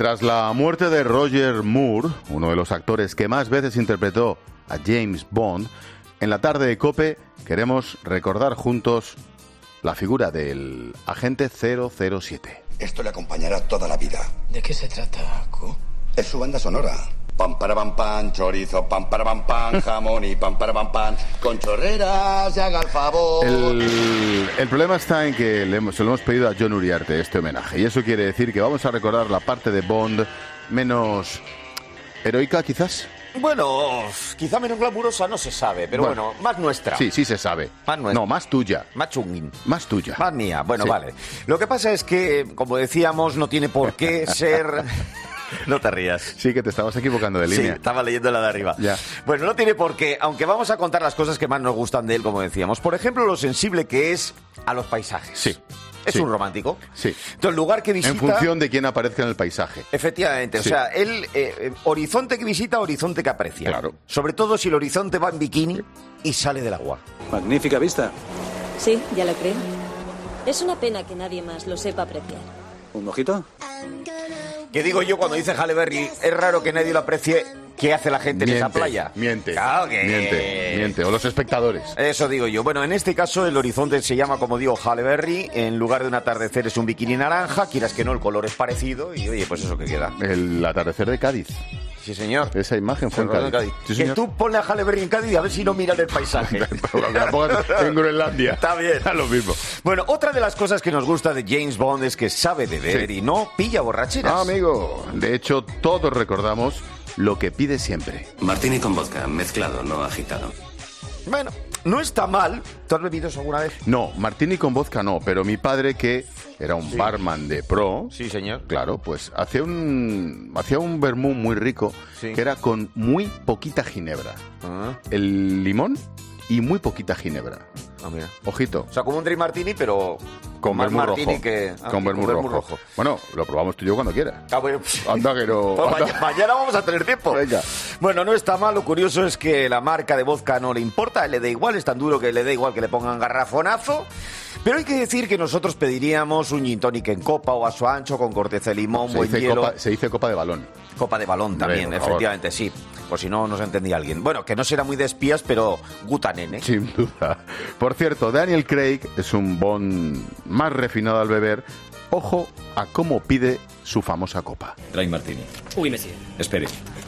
Tras la muerte de Roger Moore, uno de los actores que más veces interpretó a James Bond, en la tarde de COPE queremos recordar juntos la figura del agente 007. Esto le acompañará toda la vida. ¿De qué se trata, Q? Es su banda sonora. Pam para pam pam, chorizo, pam para pam pam, jamón y pam para pam pam, con chorreras, haga el favor. El problema está en que se lo hemos pedido a John Uriarte este homenaje, y eso quiere decir que vamos a recordar la parte de Bond menos heroica, quizás. Bueno, quizá menos glamurosa, no se sabe, pero bueno, más nuestra. Sí, sí se sabe. Más nuestra. No, más tuya. Más chunguín. Más tuya. Más mía. Bueno, Sí. vale. Lo que pasa es que, como decíamos, no tiene por qué ser... No te rías. Sí, que te estabas equivocando de Sí, línea. estaba leyendo la de arriba. Ya. Bueno, no tiene por qué, aunque vamos a contar las cosas que más nos gustan de él, como decíamos. Por ejemplo, lo sensible que es a los paisajes. Sí. Es Sí. un romántico. Sí. Entonces, el lugar que visita... En función de quién aparezca en el paisaje. Efectivamente, Sí. o sea, él, horizonte que visita, horizonte que aprecia. Claro. Sobre todo si el horizonte va en bikini y sale del agua. Magnífica vista. Sí, ya lo creo. Es una pena que nadie más lo sepa apreciar. ¿Un mojito? ¿Qué digo yo cuando dice Halle Berry? Es raro que nadie lo aprecie. ¿Qué hace la gente en esa playa? Miente. Claro que... Miente. O los espectadores. Eso digo yo. Bueno, en este caso el horizonte se llama, como digo, Halle Berry. En lugar de un atardecer es un bikini naranja. Quieras que no, el color es parecido. Y oye, pues eso que queda. El atardecer de Cádiz. Sí, señor. Esa imagen fue en Cádiz. Sí, Que señor. tú ponle a Halle Berry en Cádiz y a ver si no miran el paisaje. La pongas en Groenlandia. Está bien. A lo mismo. Bueno, otra de las cosas que nos gusta de James Bond es que sabe beber Sí. y no pilla borracheras. Ah, amigo. De hecho, todos recordamos lo que pide siempre. Martini con vodka, mezclado, no agitado. Bueno, no está mal. ¿Tú has bebido eso alguna vez? No, martini con vodka no, pero mi padre, que era un barman de pro, Sí, señor. claro, pues hacía un vermú muy rico, Sí. que era con muy poquita ginebra. Ah, El limón y muy poquita ginebra. mira. Ojito. O sea, como un Dry Martini, pero Con más vermú Martini rojo. que... Con vermú rojo. Bueno, lo probamos tú y yo cuando quieras. Ah, bueno. Anda que no... Pues anda. mañana vamos a tener tiempo. Venga. Bueno, no está mal. Lo curioso es que la marca de vodka no le importa. Le da igual, es tan duro que le da igual que le pongan garrafonazo. Pero hay que decir que nosotros pediríamos un gin tonic en copa o a su ancho con corteza de limón, buen hielo. Se dice copa de balón. Copa de balón también, Hombre, por efectivamente, sí. Por si no nos entendía alguien. Bueno, que no será muy de espías, pero gutanene. Sin duda. Por cierto, Daniel Craig es un Bond más refinado al beber. Ojo a cómo pide su famosa copa. Dry Martini. Uy, monsieur. Espere.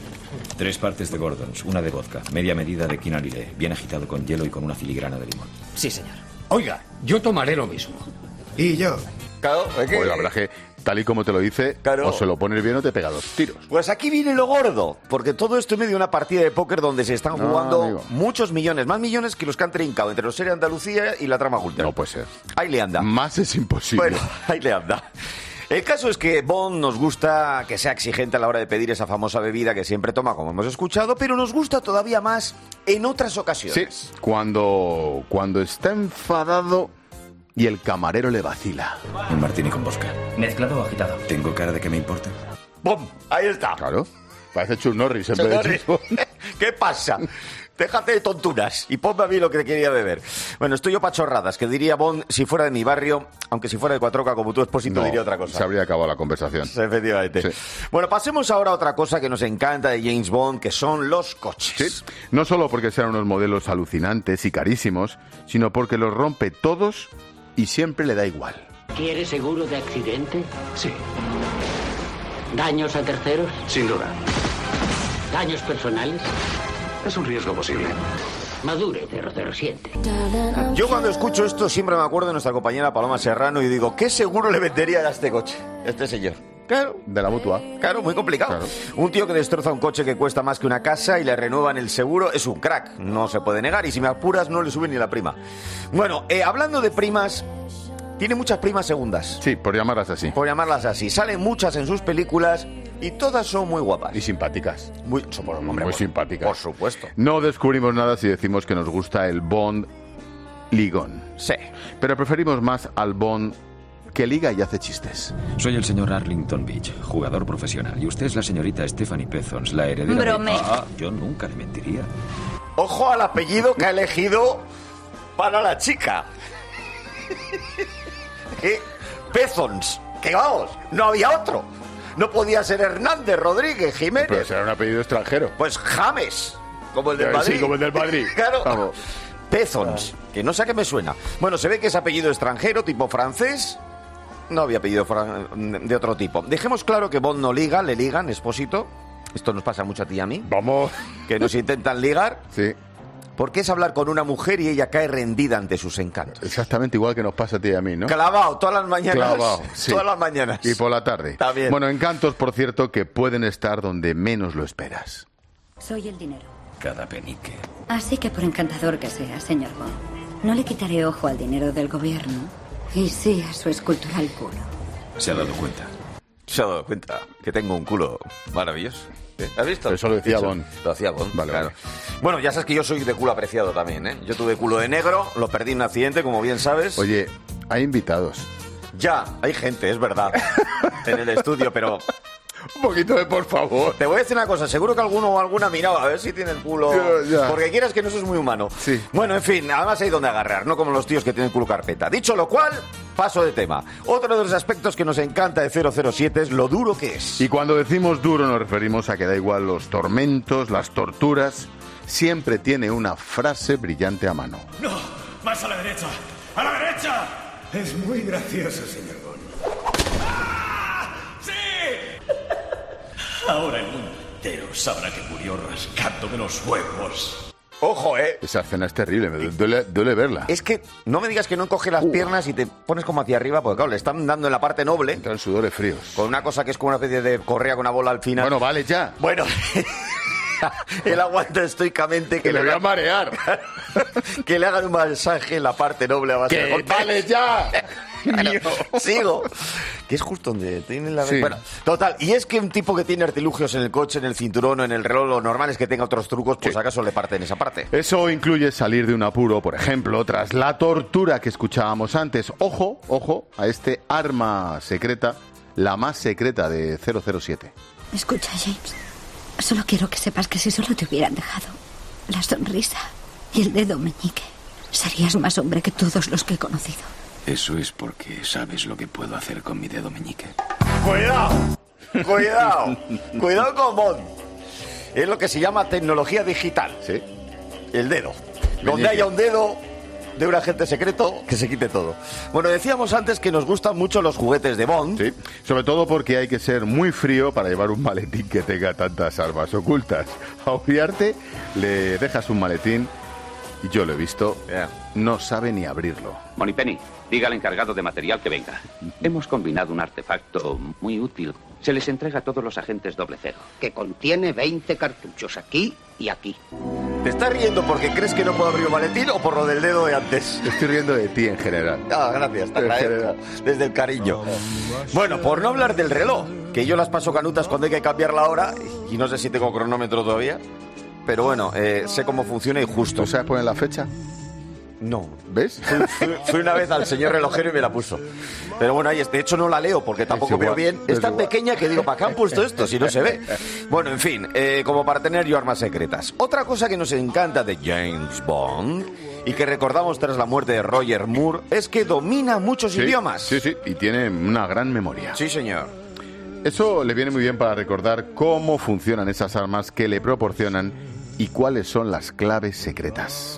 3 partes de Gordons, una de vodka, media medida de quinalile, bien agitado con hielo y con una filigrana de limón. Sí, señor. Oiga, yo tomaré lo mismo. Y yo. Claro, es que- Pues la verdad es que, tal y como te lo dice, Claro. o se lo pones bien o te pega 2 tiros. Pues aquí viene lo gordo, porque todo esto en medio de una partida de póker donde se están No, jugando amigo. muchos millones, más millones que los que han trincado entre los Serie Andalucía y la trama Gulter. No puede ser. Ahí le anda. Más es imposible. Bueno, ahí le anda. El caso es que Bond nos gusta que sea exigente a la hora de pedir esa famosa bebida que siempre toma, como hemos escuchado, pero nos gusta todavía más en otras Sí, ocasiones. cuando está enfadado y el camarero le vacila. Un Martini con vodka. ¿Mezclado o agitado? ¿Tengo cara de que me importa? ¡Bum! Ahí está. Claro. Parece Chuck Norris en vez de Señores, James Bond. ¿qué pasa? Déjate de tonturas y ponme a mí lo que quería beber. Bueno, estoy yo pa' chorradas, que diría Bond si fuera de mi barrio, aunque si fuera de Cuatroca como tú, Expósito, No, diría otra cosa. se habría acabado la conversación. Efectivamente. Sí. Bueno, pasemos ahora a otra cosa que nos encanta de James Bond, que son los coches. Sí, no solo porque sean unos modelos alucinantes y carísimos, sino porque los rompe todos y siempre le da igual. ¿Quiere seguro de accidente? Sí. ¿Daños a terceros? Sin duda. ¿Daños personales? Es un riesgo posible. Madure, 007. Yo cuando escucho esto siempre me acuerdo de nuestra compañera Paloma Serrano y digo, ¿qué seguro le vendería a este coche? Este señor. Claro. De la mutua. Claro, muy complicado. Claro. Un tío que destroza un coche que cuesta más que una casa y le renuevan el seguro es un crack. No se puede negar y si me apuras no le sube ni la prima. Bueno, hablando de primas, tiene muchas primas segundas. Sí, por llamarlas así. Por llamarlas así. Salen muchas en sus películas y todas son muy guapas. Y simpáticas. Muy simpáticas. Por supuesto. No descubrimos nada si decimos que nos gusta el Bond ligón. Sí. Pero preferimos más al Bond que liga y hace chistes. Soy el señor Arlington Beach, jugador profesional. Y usted es la señorita Stephanie Pezons, la heredera Bromeo. yo nunca le mentiría. Ojo al apellido que ha elegido para la chica. Pezons. Que vamos, no había otro. No podía ser Hernández Rodríguez Jiménez. Pero será un apellido extranjero. Pues James, como el del Madrid. Sí, como el del Madrid. Claro. Vamos. Pezons, que no sé a qué me suena. Bueno, se ve que es apellido extranjero, tipo francés. No había apellido de otro tipo. Dejemos claro que Bond no liga, le ligan, Expósito. Esto nos pasa mucho a ti y a mí. Vamos. Que nos intentan ligar. Sí. Porque es hablar con una mujer y ella cae rendida ante sus encantos. Exactamente igual que nos pasa a ti y a mí, ¿no? Clavado, todas las mañanas. Clavado, sí. Todas las mañanas. Y por la tarde. También. Bueno, encantos, por cierto, que pueden estar donde menos lo esperas. Soy el dinero. Cada penique. Así que por encantador que sea, señor Bond, no le quitaré ojo al dinero del gobierno y sí a su escultural culo. ¿Se ha dado cuenta? Se ha dado cuenta que tengo un culo maravilloso. ¿Has visto? Eso lo decía Bond. Lo hacía Bond, Vale, claro. vale. Bueno, ya sabes que yo soy de culo apreciado también, ¿eh? Yo tuve culo de negro, lo perdí en un accidente, como bien sabes. Oye, hay invitados. Ya, hay gente, es verdad, en el estudio, pero... Un poquito de por favor. Te voy a decir una cosa, seguro que alguno o alguna ha mirado a ver si tiene el culo... Ya. Porque quieras que no, eso es muy humano. Sí. Bueno, en fin, además hay donde agarrar, no como los tíos que tienen culo carpeta. Dicho lo cual, paso de tema. Otro de los aspectos que nos encanta de 007 es lo duro que es. Y cuando decimos duro nos referimos a que da igual los tormentos, las torturas, siempre tiene una frase brillante a mano. No, más a la derecha. ¡A la derecha! Es muy gracioso, señor Bond. ¡Ah! ¡Sí! Ahora el mundo entero sabrá que murió rascándome los huevos. Ojo, Esa escena es terrible, me duele verla. Es que no me digas que no encoge las piernas y te pones como hacia arriba, porque claro, le están dando en la parte noble. Entran sudores fríos. Con una cosa que es como una especie de correa con una bola al final. Bueno, vale ya. Bueno, él aguanta estoicamente Que le voy a marear. que le hagan un masaje en la parte noble a base de ¡Que golpe. vale ya! Bueno, sigo. Que es justo donde tiene la... Sí. Bueno, total. Y es que un tipo que tiene artilugios en el coche, en el cinturón o en el reloj, lo normal es que tenga otros trucos, pues Sí. acaso le parten esa parte. Eso incluye salir de un apuro, por ejemplo, tras la tortura que escuchábamos antes. Ojo, ojo, a este arma secreta, la más secreta de 007. Escucha, James, solo quiero que sepas que si solo te hubieran dejado la sonrisa y el dedo meñique, serías más hombre que todos los que he conocido. Eso es porque sabes lo que puedo hacer con mi dedo meñique. ¡Cuidado! ¡Cuidado! ¡Cuidado con Bond! Es lo que se llama tecnología digital. ¿Sí? El dedo. Donde Meñique. haya un dedo de un agente secreto, que se quite todo. Bueno, decíamos antes que nos gustan mucho los juguetes de Bond. Sí, sobre todo porque hay que ser muy frío para llevar un maletín que tenga tantas armas ocultas. A Uriarte le dejas un maletín, y yo lo he visto, no sabe ni abrirlo. Monipenny, diga al encargado de material que venga. Hemos combinado un artefacto muy útil. Se les entrega a todos los agentes 00. Que contiene 20 cartuchos aquí y aquí. ¿Te estás riendo porque crees que no puedo abrir un maletín o por lo del dedo de antes? Estoy riendo de ti en general. Ah, gracias, te agradezco. Desde el cariño. Bueno, por no hablar del reloj, que yo las paso canutas cuando hay que cambiar la hora, y no sé si tengo cronómetro todavía, pero bueno, sé cómo funciona y justo. ¿Tú sabes poner la fecha? No. ¿Ves? Fui una vez al señor relojero y me la puso. Pero bueno, ahí de hecho no la leo porque tampoco veo bien. Es tan pequeña que digo, ¿para qué han puesto esto si no se ve? Bueno, en fin, como para tener yo armas secretas. Otra cosa que nos encanta de James Bond y que recordamos tras la muerte de Roger Moore es que domina muchos idiomas. Sí, sí, y tiene una gran memoria. Sí, señor. Eso le viene muy bien para recordar cómo funcionan esas armas que le proporcionan y cuáles son las claves secretas.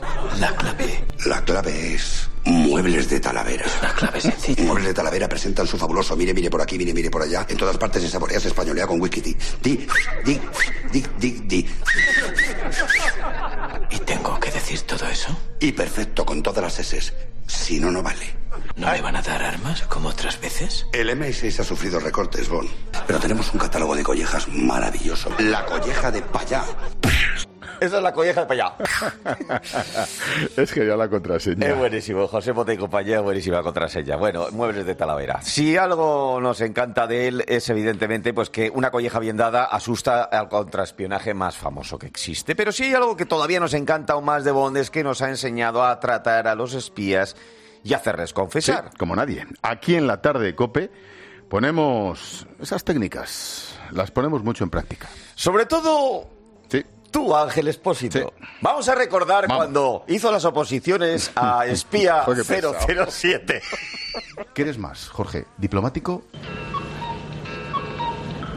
La clave es Muebles de Talavera. La clave sencilla. Muebles de Talavera presentan su fabuloso mire por aquí, mire por allá. En todas partes se saborea, se españolea con whisky. Di. ¿Y tengo que decir todo eso? Y perfecto, con todas las S. Si no, no vale. ¿No me van a dar armas como otras veces? El MI6 ha sufrido recortes, Bond. Pero tenemos un catálogo de collejas maravilloso. La colleja de Payá. Esa es la colleja de Payá. Es que ya la contraseña. Es buenísimo, José Mota y compañía, buenísima contraseña. Bueno, Muebles de Talavera. Si algo nos encanta de él es evidentemente pues que una colleja bien dada asusta al contraespionaje más famoso que existe. Pero si hay algo que todavía nos encanta aún más de Bond es que nos ha enseñado a tratar a los espías y hacerles confesar. Sí, como nadie. Aquí en la tarde de COPE ponemos esas técnicas, las ponemos mucho en práctica. Sobre todo... Sí. Tú, Ángel Expósito. Sí. Vamos a recordar cuando hizo las oposiciones a Espía 007. ¿Qué eres más, Jorge? ¿Diplomático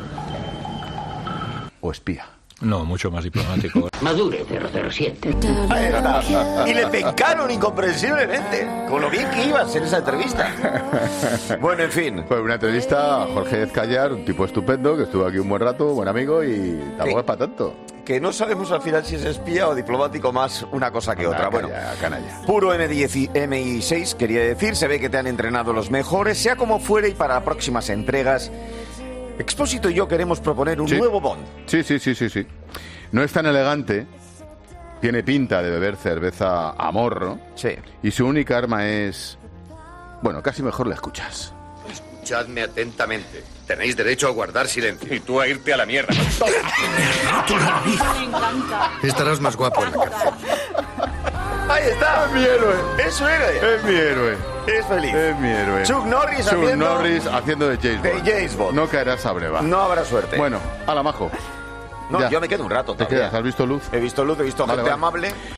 o espía? No, mucho más diplomático. Madure, 007. Ahí está. Y le pencaron incomprensiblemente, con lo bien que ibas en esa entrevista. Bueno, en fin. Fue una entrevista a Jorge Ezcayar, un tipo estupendo, que estuvo aquí un buen rato, buen amigo, y tampoco es para tanto. Que no sabemos al final si es espía o diplomático, más una cosa que otra. Bueno, canalla. Puro MI6, quería decir, se ve que te han entrenado los mejores, sea como fuere, y para próximas entregas, Expósito y yo queremos proponer un nuevo Bond. Sí. No es tan elegante, tiene pinta de beber cerveza a morro, y su única arma es... Bueno, casi mejor la escuchas. Escuchadme atentamente. Tenéis derecho a guardar silencio. Y tú a irte a la mierda. Me encanta. Estarás más guapo en la cárcel. Ahí está. Es mi héroe. Es su héroe. Es mi héroe. Es feliz. Es mi héroe. Chuck Norris haciendo de James Bond. No caerás a breva. No habrá suerte. Bueno, ala, majo. No, ya. yo me quedo un rato todavía. ¿Te quedas? ¿Has visto luz? He visto luz, he visto gente amable.